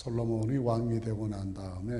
솔로몬이 왕이 되고 난 다음에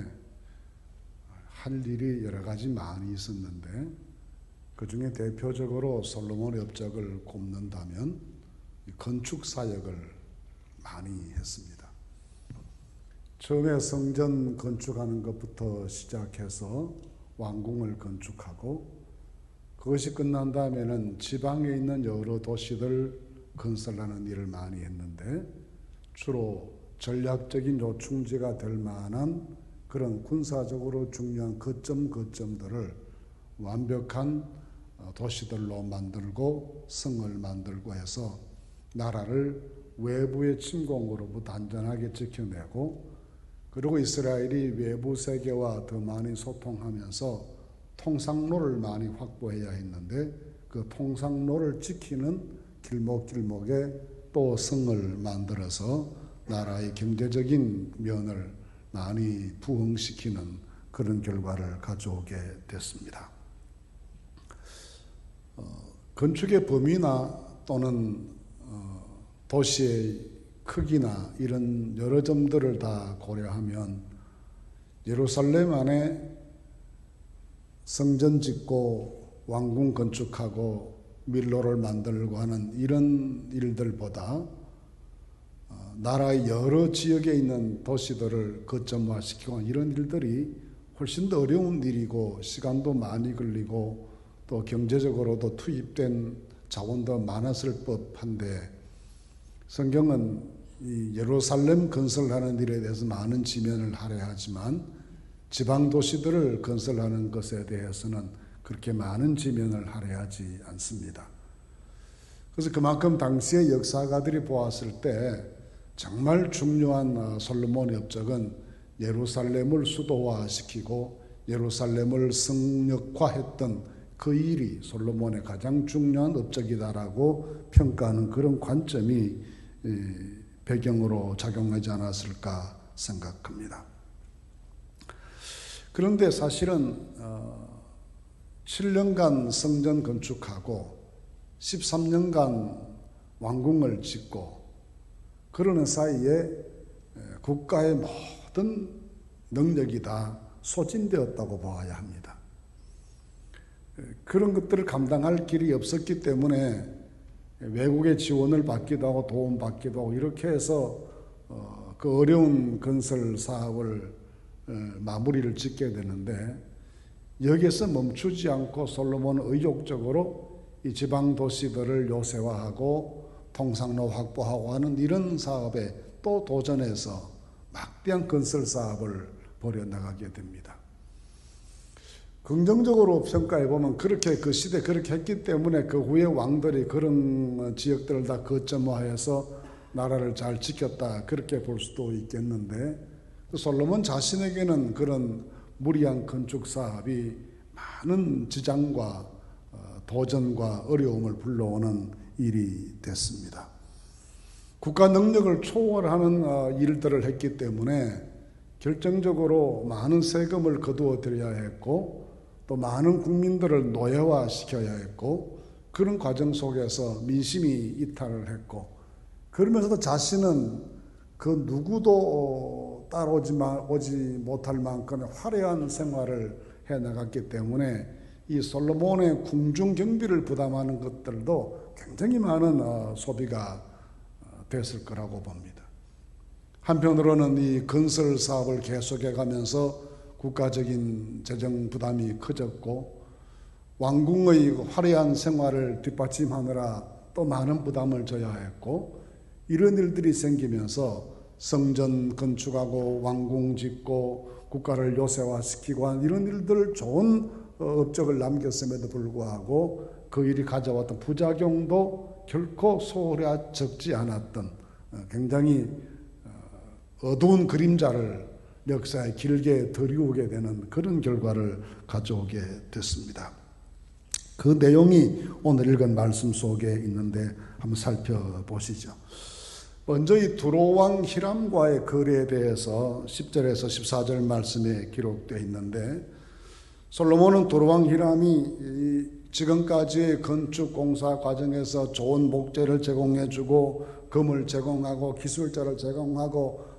할 일이 여러 가지 많이 있었는데 그 중에 대표적으로 솔로몬의 업적을 꼽는다면 건축 사역을 많이 했습니다. 처음에 성전 건축하는 것부터 시작해서 왕궁을 건축하고 그것이 끝난 다음에는 지방에 있는 여러 도시들 건설하는 일을 많이 했는데 주로 전략적인 요충지가 될 만한 그런 군사적으로 중요한 거점들을 완벽한 도시들로 만들고 성을 만들고 해서 나라를 외부의 침공으로부터 안전하게 지켜내고 그리고 이스라엘이 외부 세계와 더 많이 소통하면서 통상로를 많이 확보해야 했는데 그 통상로를 지키는 길목길목에 또 성을 만들어서 나라의 경제적인 면을 많이 부흥시키는 그런 결과를 가져오게 됐습니다. 건축의 범위나 또는 도시의 크기나 이런 여러 점들을 다 고려하면 예루살렘 안에 성전 짓고 왕궁 건축하고 밀로를 만들고 하는 이런 일들보다 나라의 여러 지역에 있는 도시들을 거점화시키고 이런 일들이 훨씬 더 어려운 일이고 시간도 많이 걸리고 또 경제적으로도 투입된 자원도 많았을 법한데 성경은 이 예루살렘 건설하는 일에 대해서 많은 지면을 할애하지만 지방 도시들을 건설하는 것에 대해서는 그렇게 많은 지면을 할애하지 않습니다. 그래서 그만큼 당시의 역사가들이 보았을 때 정말 중요한 솔로몬의 업적은 예루살렘을 수도화시키고 예루살렘을 성역화했던 그 일이 솔로몬의 가장 중요한 업적이다라고 평가하는 그런 관점이 배경으로 작용하지 않았을까 생각합니다. 그런데 사실은 7년간 성전 건축하고 13년간 왕궁을 짓고 그러는 사이에 국가의 모든 능력이 다 소진되었다고 보아야 합니다. 그런 것들을 감당할 길이 없었기 때문에 외국의 지원을 받기도 하고 도움받기도 하고 이렇게 해서 그 어려운 건설 사업을 마무리를 짓게 되는데 여기에서 멈추지 않고 솔로몬은 의욕적으로 이 지방 도시들을 요새화하고 통상로 확보하고 하는 이런 사업에 또 도전해서 막대한 건설 사업을 벌여나가게 됩니다. 긍정적으로 평가해 보면 그렇게 그 시대 그렇게 했기 때문에 그 후에 왕들이 그런 지역들을 다 거점화해서 나라를 잘 지켰다 그렇게 볼 수도 있겠는데 솔로몬 자신에게는 그런 무리한 건축 사업이 많은 지장과 도전과 어려움을 불러오는 일이 됐습니다. 국가 능력을 초월하는 일들을 했기 때문에 결정적으로 많은 세금을 거두어 들여야 했고 또 많은 국민들을 노예화시켜야 했고 그런 과정 속에서 민심이 이탈을 했고 그러면서도 자신은 그 누구도 따라오지 못할 만큼의 화려한 생활을 해나갔기 때문에 이 솔로몬의 궁중 경비를 부담하는 것들도 굉장히 많은 소비가 됐을 거라고 봅니다. 한편으로는 이 건설 사업을 계속해 가면서 국가적인 재정 부담이 커졌고 왕궁의 화려한 생활을 뒷받침하느라 또 많은 부담을 져야 했고 이런 일들이 생기면서 성전 건축하고 왕궁 짓고 국가를 요새화시키고 한 이런 일들 좋은 업적을 남겼음에도 불구하고 그 일이 가져왔던 부작용도 결코 소홀히 적지 않았던 굉장히 어두운 그림자를 역사에 길게 들이오게 되는 그런 결과를 가져오게 됐습니다. 그 내용이 오늘 읽은 말씀 속에 있는데 한번 살펴보시죠. 먼저 이 두로왕 히람과의 거래에 대해서 10절에서 14절 말씀에 기록되어 있는데 솔로몬은 두로왕 히람이 지금까지의 건축 공사 과정에서 좋은 목재를 제공해주고 금을 제공하고 기술자를 제공하고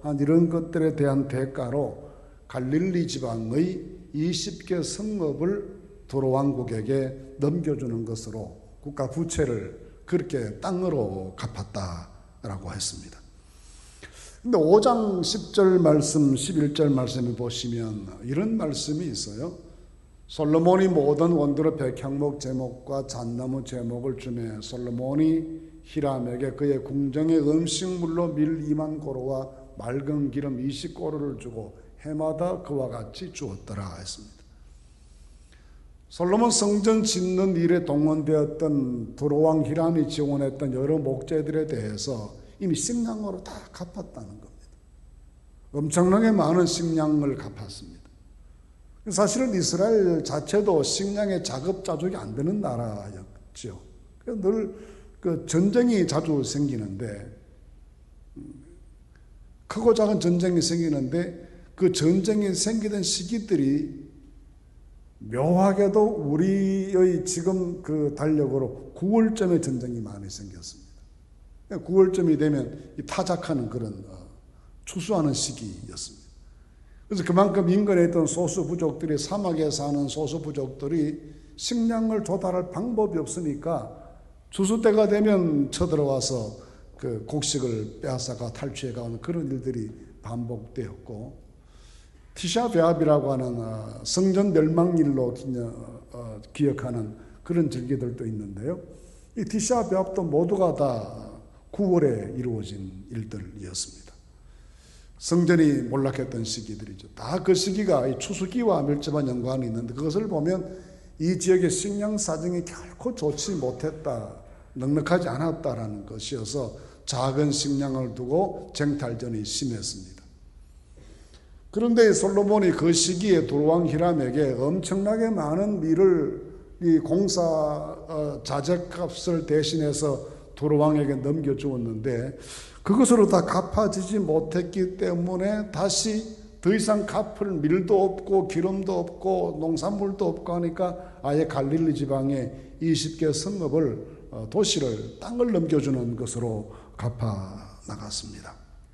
한 이런 것들에 대한 대가로 갈릴리 지방의 20개 성읍을 두로왕국에게 넘겨주는 것으로 국가 부채를 그렇게 땅으로 갚았다라고 했습니다. 근데 5장 10절 말씀, 11절 말씀을 보시면 이런 말씀이 있어요. 솔로몬이 모든 원두로 백향목 제목과 잣나무 제목을 주매 솔로몬이 히람에게 그의 궁정의 음식물로 밀 2만 고로와 맑은 기름 20고로를 주고 해마다 그와 같이 주었더라 했습니다. 솔로몬 성전 짓는 일에 동원되었던 두로왕 히람이 지원했던 여러 목재들에 대해서 이미 식량으로 다 갚았다는 겁니다. 엄청나게 많은 식량을 갚았습니다. 사실은 이스라엘 자체도 식량에 자급자족이 안 되는 나라였죠. 늘 그 전쟁이 자주 생기는데, 크고 작은 전쟁이 생기는데 그 전쟁이 생기던 시기들이 묘하게도 우리의 지금 그 달력으로 9월쯤에 전쟁이 많이 생겼습니다. 9월쯤이 되면 타작하는 그런 추수하는 시기였습니다. 그래서 그만큼 인근에 있던 소수 부족들이, 사막에 사는 소수 부족들이 식량을 조달할 방법이 없으니까 추수 때가 되면 쳐들어와서 그 곡식을 빼앗아가 탈취해가는 그런 일들이 반복되었고, 티샤베압이라고 하는 성전 멸망일로 기억하는 그런 절기들도 있는데요. 이 티샤베압도 모두가 다 9월에 이루어진 일들이었습니다. 성전이 몰락했던 시기들이죠. 다 그 시기가 이 추수기와 밀접한 연관이 있는데, 그것을 보면 이 지역의 식량 사정이 결코 좋지 못했다, 넉넉하지 않았다라는 것이어서 작은 식량을 두고 쟁탈전이 심했습니다. 그런데 솔로몬이 그 시기에 두로왕 히람에게 엄청나게 많은 밀을 이 공사 자재값을 대신해서 두로왕에게 넘겨주었는데 그것으로 다 갚아지지 못했기 때문에 다시 더 이상 갚을 밀도 없고 기름도 없고 농산물도 없고 하니까 아예 갈릴리 지방에 20개 성읍을 도시를 땅을 넘겨주는 것으로 갚아 나갔습니다.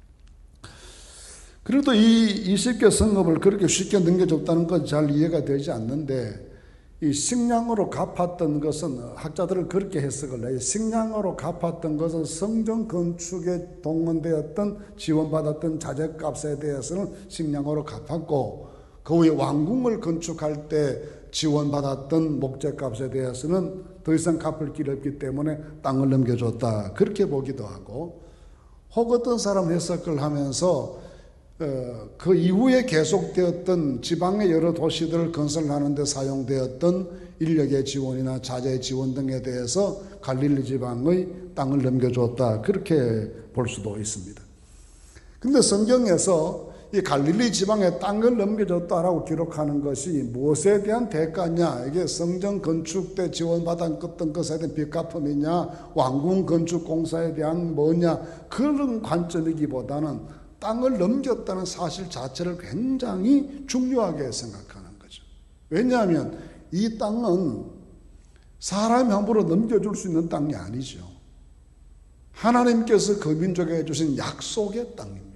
그래도 이 20개 성읍을 그렇게 쉽게 넘겨줬다는 건 잘 이해가 되지 않는데, 이 식량으로 갚았던 것은 학자들은 그렇게 해석을 해요. 식량으로 갚았던 것은 성전 건축에 동원되었던 지원받았던 자재값에 대해서는 식량으로 갚았고, 그 후에 왕궁을 건축할 때 지원받았던 목재값에 대해서는 더 이상 갚을 길이 없기 때문에 땅을 넘겨줬다, 그렇게 보기도 하고, 혹 어떤 사람 해석을 하면서 그 이후에 계속되었던 지방의 여러 도시들을 건설하는 데 사용되었던 인력의 지원이나 자재 지원 등에 대해서 갈릴리 지방의 땅을 넘겨줬다, 그렇게 볼 수도 있습니다. 근데 성경에서 이 갈릴리 지방에 땅을 넘겨줬다라고 기록하는 것이 무엇에 대한 대가냐, 이게 성전 건축 때 지원받았던 것에 대한 빚갚음이냐, 왕궁 건축 공사에 대한 뭐냐, 그런 관점이기보다는 땅을 넘겼다는 사실 자체를 굉장히 중요하게 생각하는 거죠. 왜냐하면 이 땅은 사람이 함부로 넘겨줄 수 있는 땅이 아니죠. 하나님께서 그 민족에게 주신 약속의 땅입니다.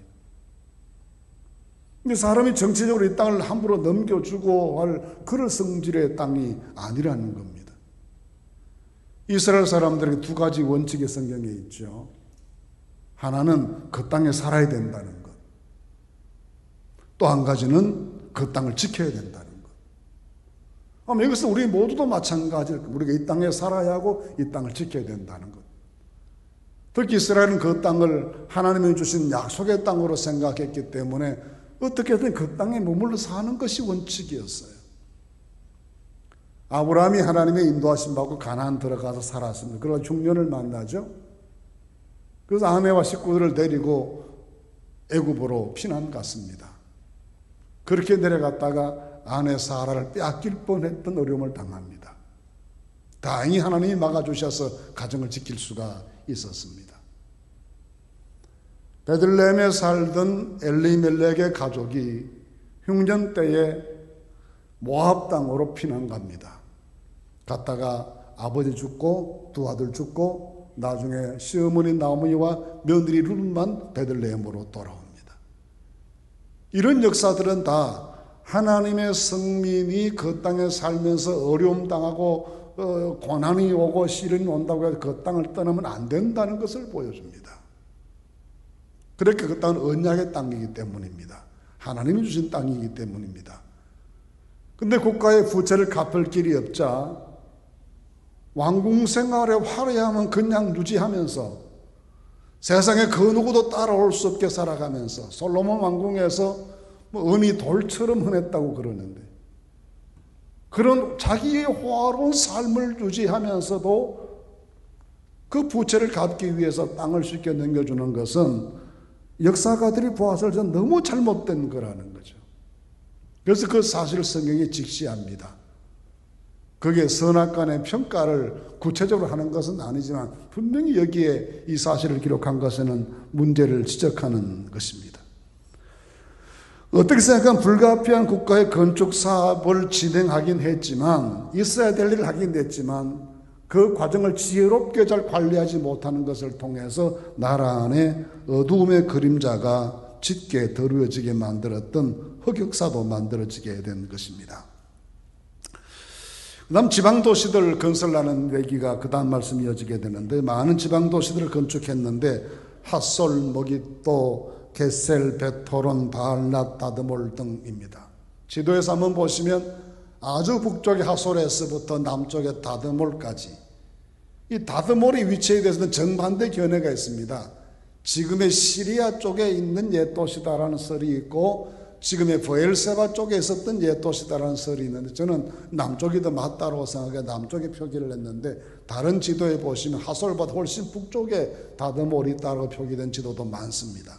근데 사람이 정치적으로 이 땅을 함부로 넘겨주고 할 그런 성질의 땅이 아니라는 겁니다. 이스라엘 사람들에게 두 가지 원칙이 성경에 있죠. 하나는 그 땅에 살아야 된다는 것. 또 한 가지는 그 땅을 지켜야 된다는 것. 아마 여기서 우리 모두도 마찬가지일 겁니다. 우리가 이 땅에 살아야 하고 이 땅을 지켜야 된다는 것. 특히 이스라엘은 그 땅을 하나님이 주신 약속의 땅으로 생각했기 때문에 어떻게든 그 땅에 머물러 사는 것이 원칙이었어요. 아브라함이 하나님의 인도하심 받고 가나안 들어가서 살았습니다. 그러나 중년을 만나죠. 그래서 아내와 식구들을 데리고 애굽으로 피난 갔습니다. 그렇게 내려갔다가 아내 사라를 빼앗길 뻔했던 어려움을 당합니다. 다행히 하나님이 막아주셔서 가정을 지킬 수가 있었습니다. 베들레헴에 살던 엘리멜렉의 가족이 흉년 때에 모압 땅으로 피난 갑니다. 갔다가 아버지 죽고 두 아들 죽고 나중에 시어머니 나오미와 며느리 룻만 베들레헴으로 돌아옵니다. 이런 역사들은 다 하나님의 성민이 그 땅에 살면서 어려움 당하고 고난이 오고 시련이 온다고 해서 그 땅을 떠나면 안 된다는 것을 보여줍니다. 그렇게 그 땅은 언약의 땅이기 때문입니다. 하나님이 주신 땅이기 때문입니다. 근데 국가의 부채를 갚을 길이 없자 왕궁 생활의 화려함은 그냥 유지하면서 세상에 그 누구도 따라올 수 없게 살아가면서 솔로몬 왕궁에서 은이 돌처럼 흔했다고 그러는데 그런 자기의 호화로운 삶을 유지하면서도 그 부채를 갚기 위해서 땅을 쉽게 넘겨주는 것은 역사가들이 보았을 때 너무 잘못된 거라는 거죠. 그래서 그 사실을 성경이 직시합니다. 그게 선악간의 평가를 구체적으로 하는 것은 아니지만 분명히 여기에 이 사실을 기록한 것에는 문제를 지적하는 것입니다. 어떻게 생각하면 불가피한 국가의 건축 사업을 진행하긴 했지만 있어야 될 일을 하긴 했지만 그 과정을 지혜롭게 잘 관리하지 못하는 것을 통해서 나라 안에 어두움의 그림자가 짙게 드러워지게 만들었던 흑역사도 만들어지게 된 것입니다. 그 다음 지방도시들 건설하는 얘기가 그 다음 말씀이 이어지게 되는데 많은 지방도시들을 건축했는데 핫솔, 머깃도, 게셀, 베토론, 바알랏, 다드몰 등입니다. 지도에서 한번 보시면 아주 북쪽의 하솔에서부터 남쪽의 다드몰까지 이 다드몰의 위치에 대해서는 정반대 견해가 있습니다. 지금의 시리아 쪽에 있는 옛 도시다라는 설이 있고 지금의 브엘세바 쪽에 있었던 옛 도시다라는 설이 있는데 저는 남쪽이 더 맞다고 생각해 남쪽에 표기를 했는데 다른 지도에 보시면 하솔보다 훨씬 북쪽에 다드몰이 있다고 표기된 지도도 많습니다.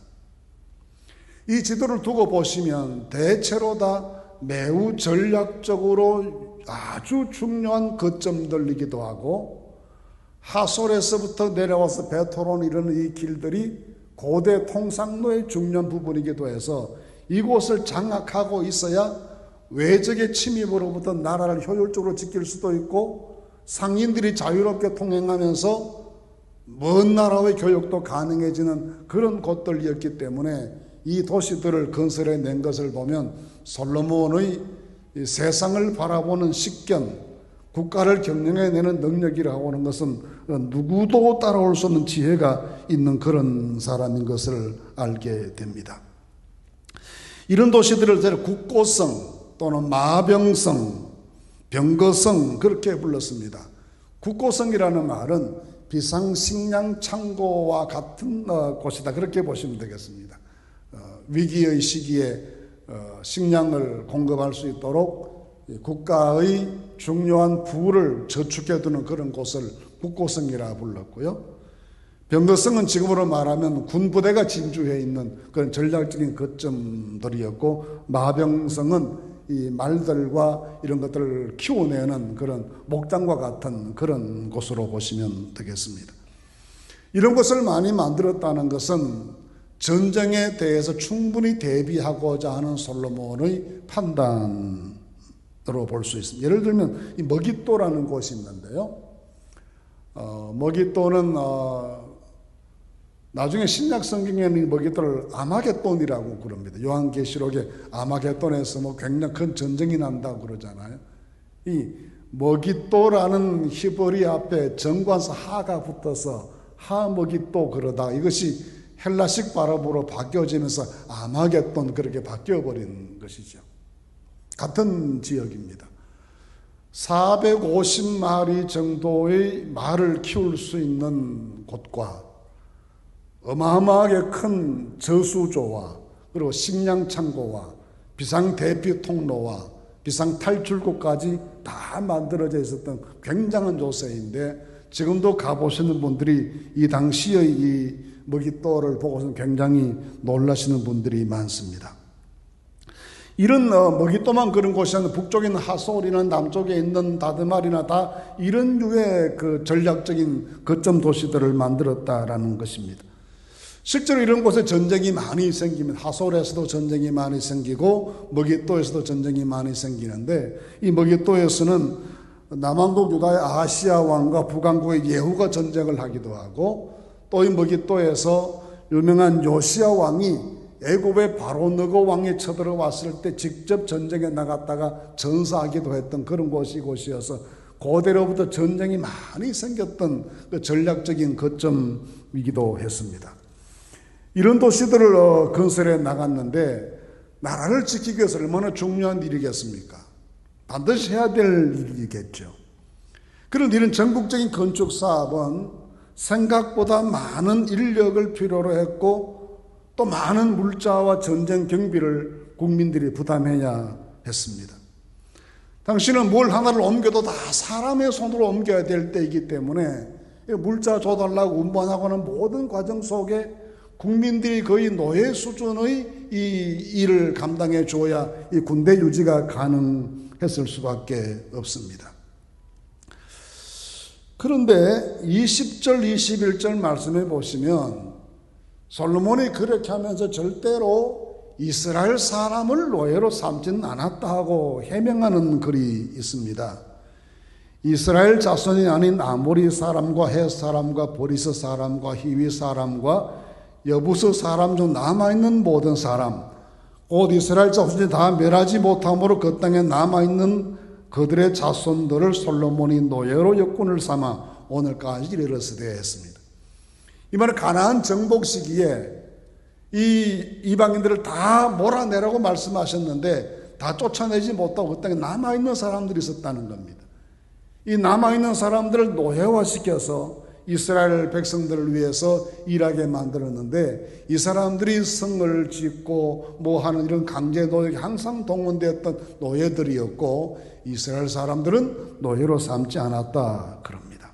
이 지도를 두고 보시면 대체로 다 매우 전략적으로 아주 중요한 거점들이기도 하고 하솔에서부터 내려와서 베토론 이런 이 길들이 고대 통상로의 중요한 부분이기도 해서 이곳을 장악하고 있어야 외적의 침입으로부터 나라를 효율적으로 지킬 수도 있고 상인들이 자유롭게 통행하면서 먼 나라의 교역도 가능해지는 그런 곳들이었기 때문에 이 도시들을 건설해 낸 것을 보면 솔로몬의 세상을 바라보는 식견, 국가를 경영해내는 능력이라고 하는 것은 누구도 따라올 수 없는 지혜가 있는 그런 사람인 것을 알게 됩니다. 이런 도시들을 국고성 또는 마병성, 병거성 그렇게 불렀습니다. 국고성이라는 말은 비상식량 창고와 같은 곳이다 그렇게 보시면 되겠습니다. 위기의 시기에 식량을 공급할 수 있도록 국가의 중요한 부를 저축해두는 그런 곳을 국고성이라 불렀고요. 병거성은 지금으로 말하면 군부대가 진주해 있는 그런 전략적인 거점들이었고 마병성은 이 말들과 이런 것들을 키워내는 그런 목장과 같은 그런 곳으로 보시면 되겠습니다. 이런 것을 많이 만들었다는 것은 전쟁에 대해서 충분히 대비하고자 하는 솔로몬의 판단으로 볼 수 있습니다. 예를 들면 이 머깃도라는 곳이 있는데요. 머깃도는 나중에 신약 성경에는 이 머깃도를 아마겟돈이라고 그럽니다. 요한계시록에 아마겟돈에서 굉장히 큰 전쟁이 난다고 그러잖아요. 이 머깃도라는 히브리 앞에 정관사 하가 붙어서 하머깃도 그러다 이것이 헬라식 발음으로 바뀌어지면서 아마겟돈 그렇게 바뀌어버린 것이죠. 같은 지역입니다. 450마리 정도의 말을 키울 수 있는 곳과 어마어마하게 큰 저수조와 그리고 식량창고와 비상대피 통로와 비상탈출구까지 다 만들어져 있었던 굉장한 요새인데 지금도 가보시는 분들이 이 당시의 이 머깃도를 보고서 굉장히 놀라시는 분들이 많습니다. 이런 머깃도만 그런 곳이 아니라 북쪽에 있는 하솔이나 남쪽에 있는 다드말이나 다 이런 류의 그 전략적인 거점 도시들을 만들었다라는 것입니다. 실제로 이런 곳에 전쟁이 많이 생기면 하솔에서도 전쟁이 많이 생기고 머깃도에서도 전쟁이 많이 생기는데 이 머깃도에서는 남왕국 유다의 아하시야 왕과 북왕국의 예후가 전쟁을 하기도 하고 또 이 머깃도에서 유명한 요시야 왕이 애굽의 바로 느고 왕이 쳐들어왔을 때 직접 전쟁에 나갔다가 전사하기도 했던 그런 곳이어서 고대로부터 전쟁이 많이 생겼던 그 전략적인 거점이기도 했습니다. 이런 도시들을 건설해 나갔는데 나라를 지키기 위해서 얼마나 중요한 일이겠습니까? 반드시 해야 될 일이겠죠. 그런데 이런 전국적인 건축 사업은 생각보다 많은 인력을 필요로 했고 또 많은 물자와 전쟁 경비를 국민들이 부담해야 했습니다. 당시는 뭘 하나를 옮겨도 다 사람의 손으로 옮겨야 될 때이기 때문에 물자 줘달라고 운반하고는 모든 과정 속에 국민들이 거의 노예 수준의 이 일을 감당해 줘야 이 군대 유지가 가능했을 수밖에 없습니다. 그런데 20절, 21절 말씀해 보시면 솔로몬이 그렇게 하면서 절대로 이스라엘 사람을 노예로 삼지는 않았다 하고 해명하는 글이 있습니다. 이스라엘 자손이 아닌 아모리 사람과 헷 사람과 보리스 사람과 히위 사람과 여부스 사람 중 남아있는 모든 사람 곧 이스라엘 자손이 다 멸하지 못함으로 그 땅에 남아있는 그들의 자손들을 솔로몬이 노예로 역군을 삼아 오늘까지 이르렀으되 했습니다. 이 말은 가나안 정복 시기에 이 이방인들을 다 몰아내라고 말씀하셨는데 다 쫓아내지 못하고 그 땅에 남아있는 사람들이 있었다는 겁니다. 이 남아있는 사람들을 노예화시켜서 이스라엘 백성들을 위해서 일하게 만들었는데 이 사람들이 성을 짓고 뭐 하는 이런 강제 노역에 항상 동원되었던 노예들이었고 이스라엘 사람들은 노예로 삼지 않았다 그럽니다.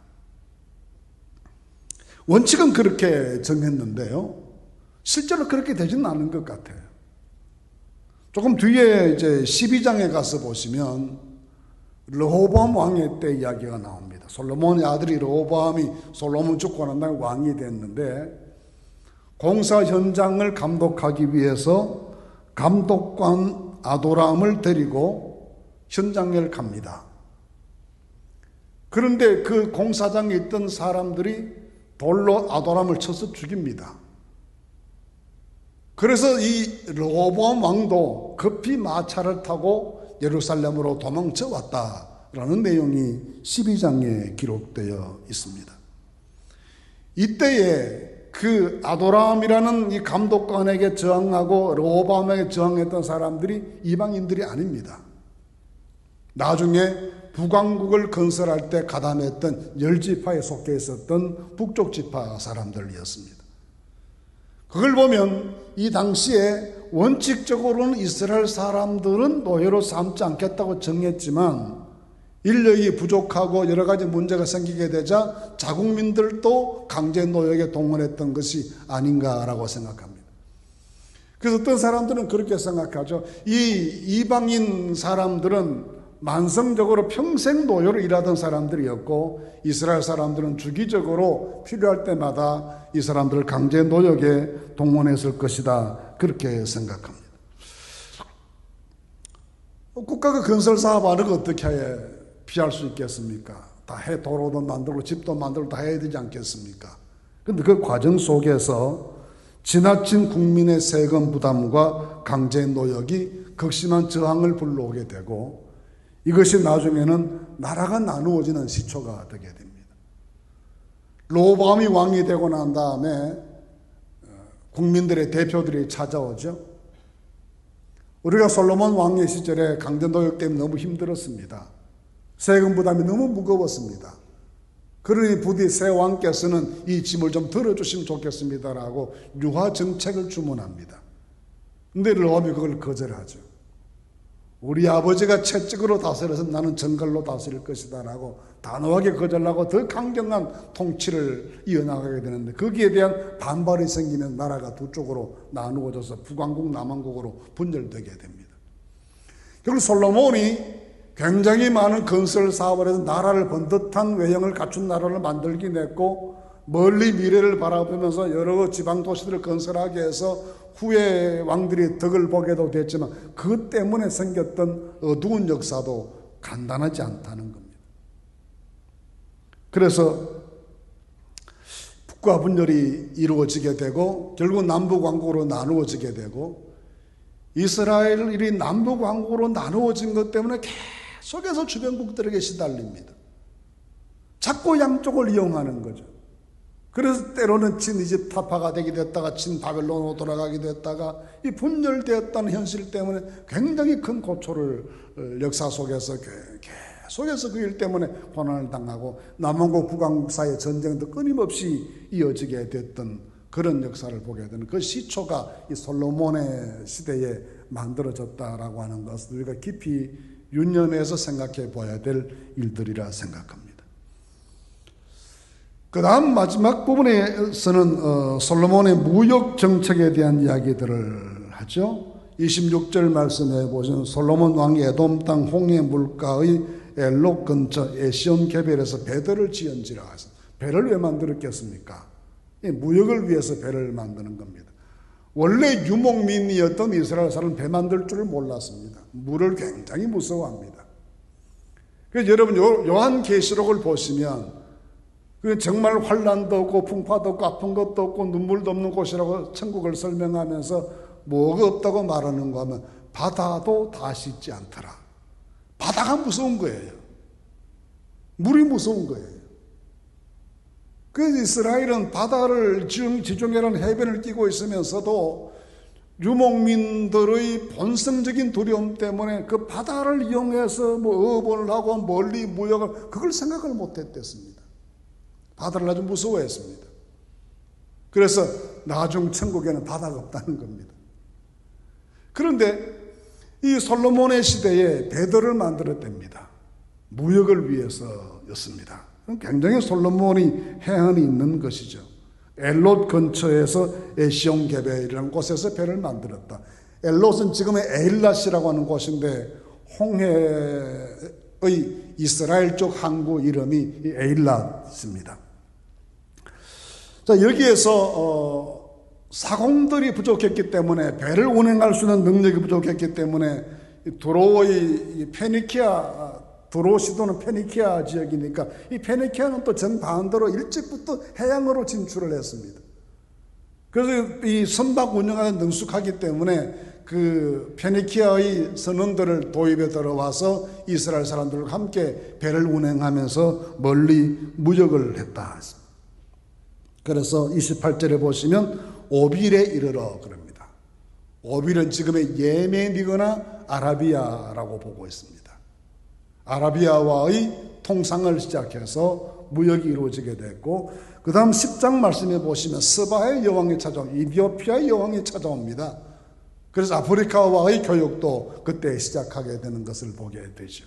원칙은 그렇게 정했는데요. 실제로 그렇게 되지는 않은 것 같아요. 조금 뒤에 이제 12장에 가서 보시면 르호보암 왕의 때 이야기가 나옵니다. 솔로몬의 아들이 르호보암이 솔로몬 죽고 난 다음에 왕이 됐는데 공사 현장을 감독하기 위해서 감독관 아도람을 데리고 현장을 갑니다. 그런데 그 공사장에 있던 사람들이 돌로 아도람을 쳐서 죽입니다. 그래서 이 르호보암 왕도 급히 마차를 타고 예루살렘으로 도망쳐 왔다라는 내용이 12장에 기록되어 있습니다. 이때에 그 아도람이라는 이 감독관에게 저항하고 르호보암에게 저항했던 사람들이 이방인들이 아닙니다. 나중에 북왕국을 건설할 때 가담했던 열지파에 속해 있었던 북쪽 지파 사람들이었습니다. 그걸 보면 이 당시에 원칙적으로는 이스라엘 사람들은 노예로 삼지 않겠다고 정했지만 인력이 부족하고 여러 가지 문제가 생기게 되자 자국민들도 강제 노역에 동원했던 것이 아닌가라고 생각합니다. 그래서 어떤 사람들은 그렇게 생각하죠. 이 이방인 사람들은 만성적으로 평생 노예로 일하던 사람들이었고 이스라엘 사람들은 주기적으로 필요할 때마다 이 사람들을 강제 노역에 동원했을 것이다. 그렇게 생각합니다. 국가가 건설 사업하는 거 어떻게 피할 수 있겠습니까? 다 도로도 만들고 집도 만들고 다 해야 되지 않겠습니까? 그런데 그 과정 속에서 지나친 국민의 세금 부담과 강제 노역이 극심한 저항을 불러오게 되고 이것이 나중에는 나라가 나누어지는 시초가 되게 됩니다. 르호보암이 왕이 되고 난 다음에 국민들의 대표들이 찾아오죠. 우리가 솔로몬 왕의 시절에 강제 노역 때문에 너무 힘들었습니다. 세금 부담이 너무 무거웠습니다. 그러니 부디 새 왕께서는 이 짐을 좀 덜어주시면 좋겠습니다라고 유화 정책을 주문합니다. 근데 르호보암이 그걸 거절하죠. 우리 아버지가 채찍으로 다스려서 나는 정갈로 다스릴 것이다 라고 단호하게 거절하고 더 강경한 통치를 이어나가게 되는데 거기에 대한 반발이 생기면 나라가 두 쪽으로 나누어져서 북왕국 남왕국으로 분열되게 됩니다. 결국 솔로몬이 굉장히 많은 건설 사업을 해서 나라를 번듯한 외형을 갖춘 나라를 만들긴 했고 멀리 미래를 바라보면서 여러 지방 도시들을 건설하게 해서 후에 왕들이 덕을 보게도 됐지만 그것 때문에 생겼던 어두운 역사도 간단하지 않다는 겁니다. 그래서 북과 분열이 이루어지게 되고 결국 남북왕국으로 나누어지게 되고 이스라엘이 남북왕국으로 나누어진 것 때문에 계속해서 주변국들에게 시달립니다. 자꾸 양쪽을 이용하는 거죠. 그래서 때로는 친이집타파가 되게 됐다가 친바벨론으로 돌아가게 됐다가 이 분열되었다는 현실 때문에 굉장히 큰 고초를 역사 속에서 계속해서 그 일 때문에 고난을 당하고 남왕국 북왕국 사이의 전쟁도 끊임없이 이어지게 됐던 그런 역사를 보게 되는 그 시초가 이 솔로몬의 시대에 만들어졌다라고 하는 것을 우리가 깊이 유념해서 생각해 봐야 될 일들이라 생각합니다. 그 다음 마지막 부분에서는 솔로몬의 무역 정책에 대한 이야기들을 하죠. 26절 말씀해 보시면 솔로몬 왕이 에돔 땅 홍해 물가의 엘록 근처 에시온 게벨에서 배들을 지은지라 하서 배를 왜 만들었겠습니까? 무역을 위해서 배를 만드는 겁니다. 원래 유목민이었던 이스라엘 사람은 배 만들 줄을 몰랐습니다. 물을 굉장히 무서워합니다. 그래서 여러분 요한계시록을 보시면 정말 환난도 없고 풍파도 없고 아픈 것도 없고 눈물도 없는 곳이라고 천국을 설명하면서 뭐가 없다고 말하는가 하면 바다도 다 씻지 않더라. 바다가 무서운 거예요. 물이 무서운 거예요. 그래서 이스라엘은 바다를 지중해라는 해변을 끼고 있으면서도 유목민들의 본성적인 두려움 때문에 그 바다를 이용해서 뭐 어업을 하고 멀리 무역을 그걸 생각을 못했댔습니다. 바다를 아주 무서워했습니다. 그래서 나중 천국에는 바다가 없다는 겁니다. 그런데 이 솔로몬의 시대에 배들을 만들었답니다. 무역을 위해서였습니다. 굉장히 솔로몬이 해안이 있는 것이죠. 엘롯 근처에서 에시온 게벨이라는 곳에서 배를 만들었다. 엘롯은 지금의 에일랏이라고 하는 곳인데 홍해의 이스라엘 쪽 항구 이름이 에일랏입니다. 자, 여기에서 사공들이 부족했기 때문에 배를 운행할 수 있는 능력이 부족했기 때문에 두로의 페니키아 두로 시도는 페니키아 지역이니까 이 페니키아는 또 정반대로 일찍부터 해양으로 진출을 했습니다. 그래서 이 선박 운영하는 능숙하기 때문에 그 페니키아의 선원들을 도입에 들어와서 이스라엘 사람들과 함께 배를 운행하면서 멀리 무역을 했다. 그래서 28절에 보시면 오빌에 이르러 그럽니다. 오빌은 지금의 예멘이거나 아라비아라고 보고 있습니다. 아라비아와의 통상을 시작해서 무역이 이루어지게 됐고 그 다음 10장 말씀해 보시면 스바의 여왕이 찾아옵니다. 이디오피아의 여왕이 찾아옵니다. 그래서 아프리카와의 교역도 그때 시작하게 되는 것을 보게 되죠.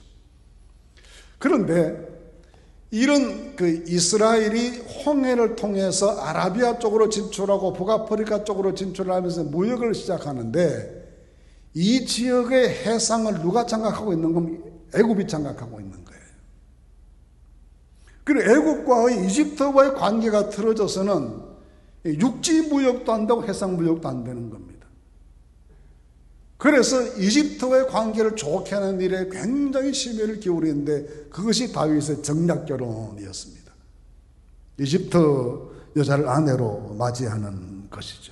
그런데 이런 그 이스라엘이 홍해를 통해서 아라비아 쪽으로 진출하고 북아프리카 쪽으로 진출하면서 무역을 시작하는데 이 지역의 해상을 누가 장악하고 있는 겁니까? 애굽이 장악하고 있는 거예요. 그리고 애굽과의 이집트와의 관계가 틀어져서는 육지 무역도 안 되고 해상 무역도 안 되는 겁니다. 그래서 이집트와의 관계를 좋게 하는 일에 굉장히 심혈을 기울이는데 그것이 다윗의 정략 결혼이었습니다. 이집트 여자를 아내로 맞이하는 것이죠.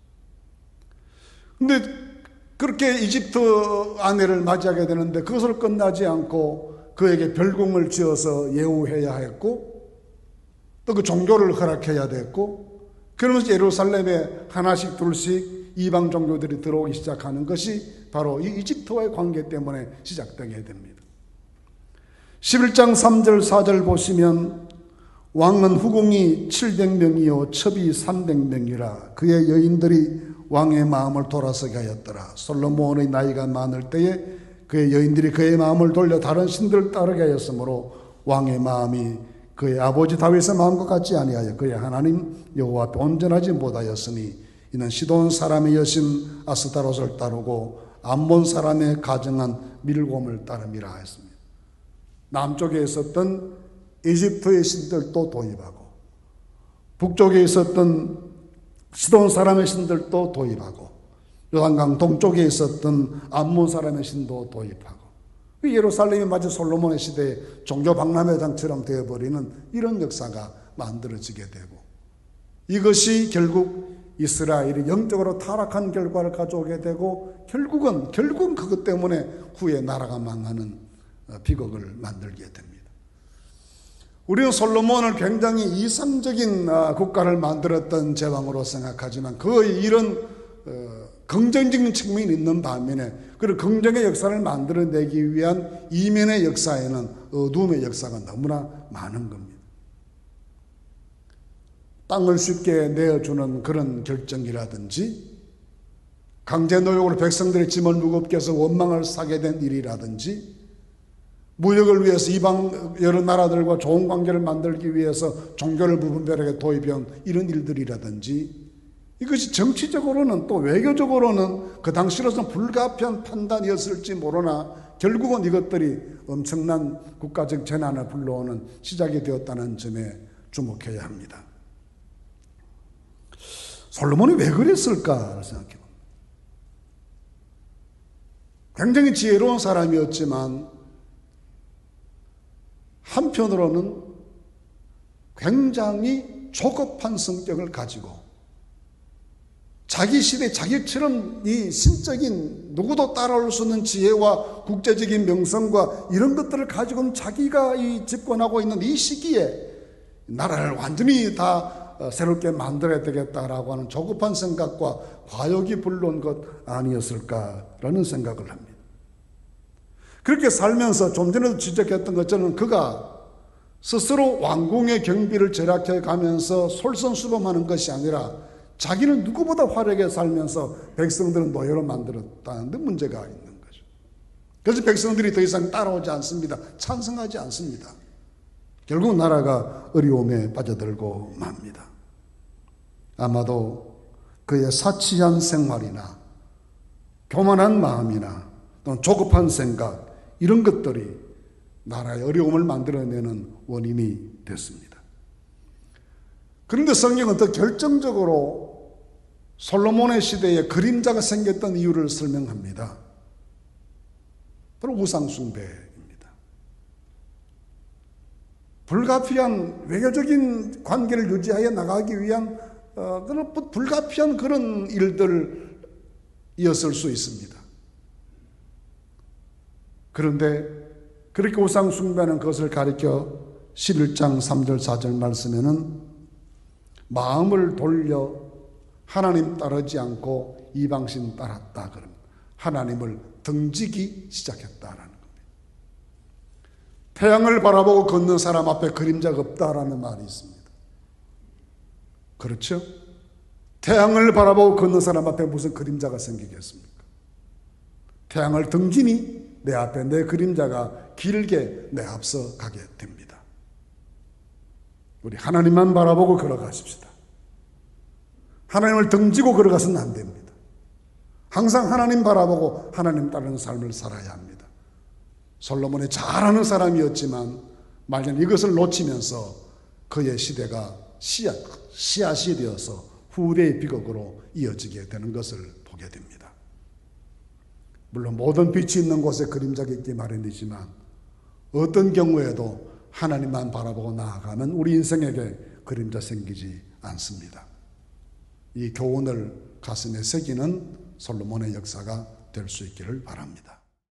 근데 그렇게 이집트 아내를 맞이하게 되는데 그것을 끝나지 않고 그에게 별궁을 지어서 예우해야 했고 또 그 종교를 허락해야 됐고 그러면서 예루살렘에 하나씩 둘씩 이방 종교들이 들어오기 시작하는 것이 바로 이 이집트와의 관계 때문에 시작되게 됩니다. 11장 3절 4절 보시면 왕은 후궁이 700명이요 첩이 300명이라 그의 여인들이 왕의 마음을 돌아서게 하였더라. 솔로몬의 나이가 많을 때에 그의 여인들이 그의 마음을 돌려 다른 신들을 따르게 하였으므로 왕의 마음이 그의 아버지 다윗의 마음과 같지 아니하여 그의 하나님 여호와 앞에 온전하지 못하였으니 이는 시돈 사람의 여신 아스타롯을 따르고 암몬 사람의 가정한 밀곰을 따름이라 했습니다. 남쪽에 있었던 이집트의 신들도 도입하고 북쪽에 있었던 시돈 사람의 신들도 도입하고 요단강 동쪽에 있었던 암몬 사람의 신도 도입하고 예루살렘이 마치 솔로몬의 시대에 종교 박람회장처럼 되어버리는 이런 역사가 만들어지게 되고 이것이 결국 이스라엘이 영적으로 타락한 결과를 가져오게 되고 결국은 그것 때문에 후에 나라가 망하는 비극을 만들게 됩니다. 우리는 솔로몬을 굉장히 이상적인 국가를 만들었던 제왕으로 생각하지만 그의 이런 긍정적인 측면이 있는 반면에 그런 긍정의 역사를 만들어내기 위한 이면의 역사에는 어둠의 역사가 너무나 많은 겁니다. 땅을 쉽게 내어주는 그런 결정이라든지 강제 노역으로 백성들의 짐을 무겁게 해서 원망을 사게 된 일이라든지 무역을 위해서 이방 여러 나라들과 좋은 관계를 만들기 위해서 종교를 무분별하게 도입해온 이런 일들이라든지 이것이 정치적으로는 또 외교적으로는 그 당시로서는 불가피한 판단이었을지 모르나 결국은 이것들이 엄청난 국가적 재난을 불러오는 시작이 되었다는 점에 주목해야 합니다. 솔로몬이 왜 그랬을까 생각해봅니다. 굉장히 지혜로운 사람이었지만 한편으로는 굉장히 조급한 성격을 가지고 자기 시대 자기처럼 이 신적인 누구도 따라올 수 없는 지혜와 국제적인 명성과 이런 것들을 가지고는 자기가 이 집권하고 있는 이 시기에 나라를 완전히 다 새롭게 만들어야 되겠다라고 하는 조급한 생각과 과욕이 불러온 것 아니었을까라는 생각을 합니다. 그렇게 살면서 좀 전에도 지적했던 것처럼 그가 스스로 왕궁의 경비를 절약해 가면서 솔선수범하는 것이 아니라 자기는 누구보다 화려하게 살면서 백성들은 노예로 만들었다는 데 문제가 있는 거죠. 그래서 백성들이 더 이상 따라오지 않습니다. 찬성하지 않습니다. 결국 나라가 어려움에 빠져들고 맙니다. 아마도 그의 사치한 생활이나 교만한 마음이나 또는 조급한 생각 이런 것들이 나라의 어려움을 만들어내는 원인이 됐습니다. 그런데 성경은 더 결정적으로 솔로몬의 시대에 그림자가 생겼던 이유를 설명합니다. 바로 우상숭배입니다. 불가피한 외교적인 관계를 유지하여 나가기 위한 그런 불가피한 그런 일들이었을 수 있습니다. 그런데 그렇게 우상숭배하는 것을 가리켜 11장 3절 4절 말씀에는 마음을 돌려 하나님 따르지 않고 이방신 따랐다. 그럼 하나님을 등지기 시작했다라는 겁니다. 태양을 바라보고 걷는 사람 앞에 그림자가 없다라는 말이 있습니다. 그렇죠? 태양을 바라보고 걷는 사람 앞에 무슨 그림자가 생기겠습니까? 태양을 등지니 내 앞에 내 그림자가 길게 내 앞서 가게 됩니다. 우리 하나님만 바라보고 걸어가십시다. 하나님을 등지고 걸어가서는 안 됩니다. 항상 하나님 바라보고 하나님 따르는 삶을 살아야 합니다. 솔로몬이 잘하는 사람이었지만 말년 이것을 놓치면서 그의 시대가 씨앗이 되어서 후대의 비극으로 이어지게 되는 것을 보게 됩니다. 물론 모든 빛이 있는 곳에 그림자가 있기 마련이지만 어떤 경우에도 하나님만 바라보고 나아가면 우리 인생에게 그림자 생기지 않습니다. 이 교훈을 가슴에 새기는 솔로몬의 역사가 될 수 있기를 바랍니다.